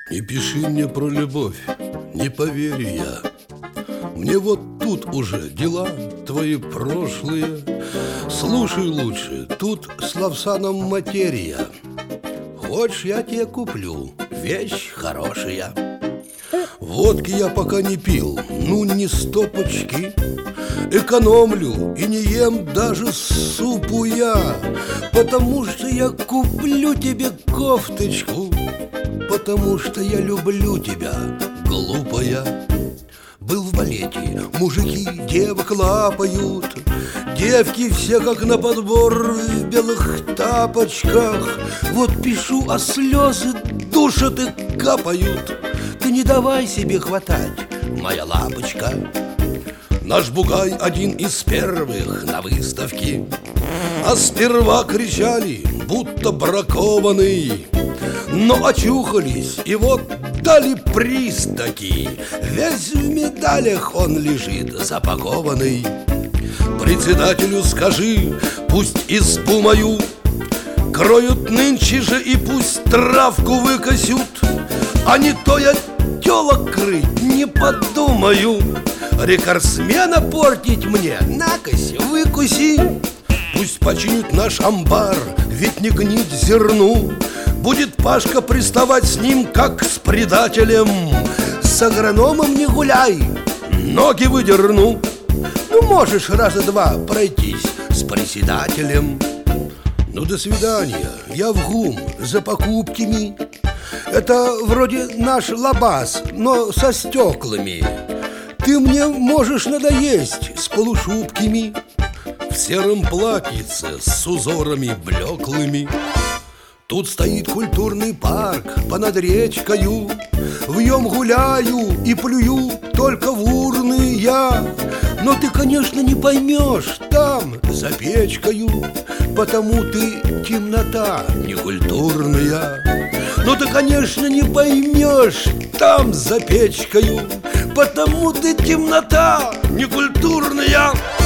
Не пиши мне про любовь, не поверю я. Мне вот тут уже дела твои прошлые. Слушай лучше, тут с Лавсаном материя. Хочешь, я тебе куплю вещь хорошая. Водки я пока не пил, ну не стопочки. Экономлю и не ем даже супу я, потому что я куплю тебе кофточку, потому что я люблю тебя, глупая. Был в балете, мужики девок лапают, девки все как на подбор в белых тапочках. Вот пишу, а слезы душат и капают. Ты не давай себе хватать, моя лапочка. Наш бугай один из первых на выставке, а сперва кричали, будто бракованный. Но очухались и вот дали приз таки. Весь в медалях он лежит запакованный. Председателю скажи, пусть избу мою кроют нынче же и пусть травку выкосют. А не то я телок крыть не подумаю. Рекордсмена портить мне, накось, выкуси. Пусть починит наш амбар, ведь не гнить зерну. Будет Пашка приставать с ним, как с предателем. С агрономом не гуляй, ноги выдерну. Ну, можешь раза два пройтись с председателем. Ну, до свидания, я в ГУМ за покупками. Это вроде наш лабаз, но со стеклами. Ты мне можешь надоесть с полушубками, в сером платьице с узорами блеклыми. Тут стоит культурный парк понад речкою. В нем гуляю и плюю только в урны я. Но ты, конечно, не поймешь там за печкою, потому ты темнота некультурная. Но ты, конечно, не поймешь там за печкою, потому ты темнота некультурная.